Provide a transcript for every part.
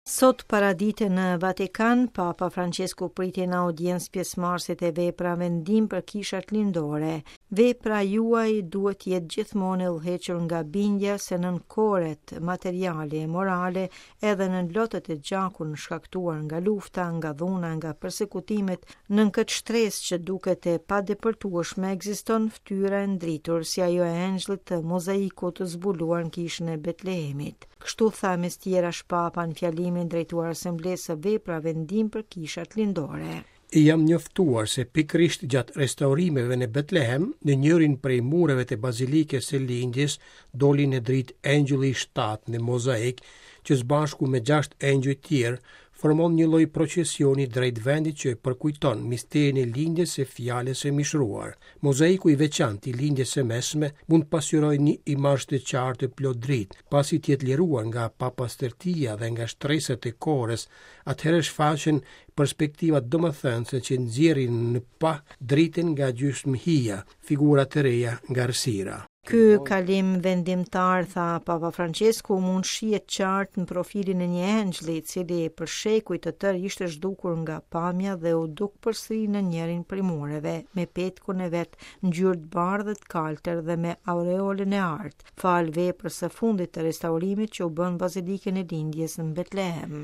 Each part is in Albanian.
Sot paradite në Vatikan, Papa Francesku priti në audiencë pjesëmarrësit e vepra vendim për kishat lindore. Vepra juaj duhet jetë gjithmonë e udhëhequr nga bindja se nën koret materiale e morale edhe në lotët e gjakun shkaktuar nga lufta, nga dhuna, nga persekutimet, nën këtë shtresë që duket e padepërtueshme ekziston fytyra e ndritur si ajo e engjëllit të mozaikut të zbuluar në kishën e Betlehemit. Kështu tha mes tjera Papa në fjalimin drejtuar asamblesë së vepra vendim për kishat lindore. Jam njoftuar se pikërisht gjatë restaurimeve në Betlehem, në njërin prej mureve të bazilikës së lindjes, doli në dritë engjulli 7 në mozaik, që së bashku me 6 engjëj tjerë formon një lloj procesioni drejt vendit që përkujton misterin e lindjes së fjalës së mishruar. Mozaiku i veçantë i lindjes së mesme mund pasqyrojë një imazh të qartë të plot dritë, pasi të jetë liruar nga papastërtia dhe nga shtresat e kohës, atëherë shfaqen perspektivat domethënëse që nxjerrin në pa dritën nga gjysmëhia, figura të reja nga errësira. Ky kalim vendimtar, tha Papa Francesku, mund shihet qartë në profilin e një engjëlli i cili për shekuj të tërë ishte zhdukur nga pamja dhe u duk përsëri në njërin prej mureve, me petkun e vet ngjyrë të bardhë të kaltër dhe me aureolën e artë, fal veprës së fundit të restaurimit që u bën bazilikën e lindjes në Betlehem.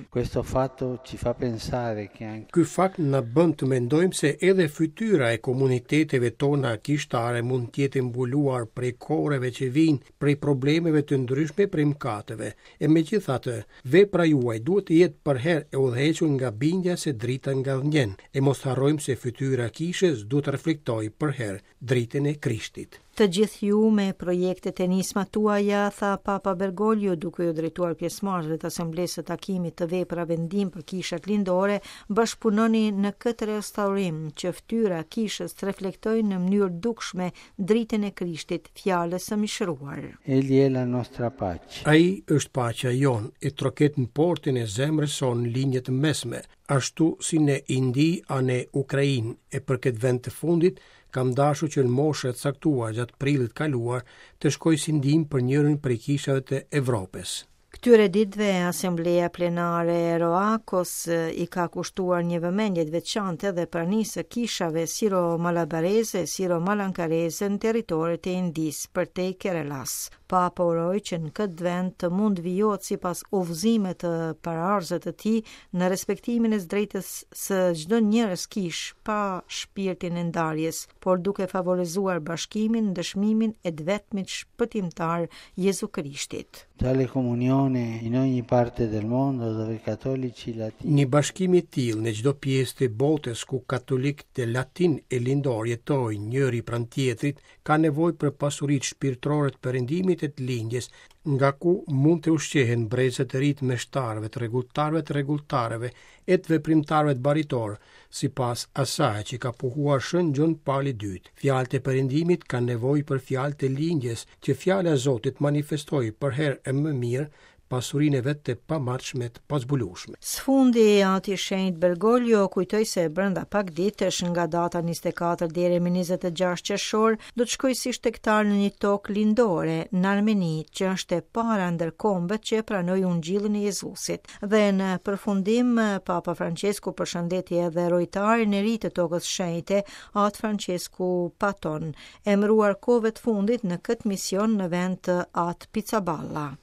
Ky fakt na bën të mendojmë se edhe fytyra e komuniteteve tona kishtare mund të jetë mbuluar prej koreve që vinë prej problemeve të ndryshme prej mëkateve, e megjithatë, vepra juaj duhet të jetë përherë e udhëhequr nga bindja se drita nga dhënjen, e mos harrojmë se fytyra e kishës duhet të reflektojë përherë dritën e Krishtit. Të gjithë ju me projektet e nisma tuaja, tha Papa Bergoglio, duke ju drejtuar pjesëmarrësve të asamblesë së takimit të vepra vendim për kishat lindore, bashkëpunoni në këtë restaurim që fytyra e kishës të reflektojë në mënyrë dukshme dritën e Krishtit, fjalës së mishruar. Ai është paqja jon, e troket në portën e zemrës sonë linjët mesme, ashtu si në Indi a në Ukrainë, e për këtë vend të fundit kam dashur që në moshë të caktuar gjatë prillit kaluar të shkoj si ndihmë për njërin prej kishave të Evropës. Këtyre ditëve, Asembleja Plenare e Roakos i ka kushtuar një vëmendje të veçantë edhe pranisë së kishave siro-malabareze, siro-malankareze në territoret e Indis, përtej Kerelas. Papa uroi që në këtë vend të mund vijohet sipas udhëzimeve të paraardhësve të tij në respektimin e drejtës së çdo njerëz kish, pa shpirtin e ndarjes, por duke favorizuar bashkimin, dëshmimin e të vetmit shpëtimtar Jezu Krishtit. Një bashkim i tillë në çdo pjesë të botës ku katolikët të latin e lindor jetojnë njëri pranë tjetrit ka nevojë për pasuritë shpirtërore të perëndimit e të lindjes, nga ku mund të ushqehen brezët e rit meshtarëve, të rregulltarëve e të veprimtarëve të baritor, sipas asaj që ka pohuar Shën Gjon Pauli II. Fjalët e perëndimit kanë nevojë për fjalët e lindjes, që fjala e Zotit manifestojë për herë e më mirë pasurinë e vetë të pamatshme të pazbulueshme. Sfundi ati shenjtë Bergoglio kujtoi se brenda pak ditësh nga data 24 deri në 26 qershor do të shkojë si shtektar në një tokë lindore në Armeni, që është e para ndër kombët që pranoi ungjillin e Jezusit. Dhe në përfundim, Papa Francesku përshëndeti edhe rojtarin e ri të tokës shenjte, atë Francesku Paton, emëruar kohëve të fundit në këtë mision në vend të atë Pizzaballa.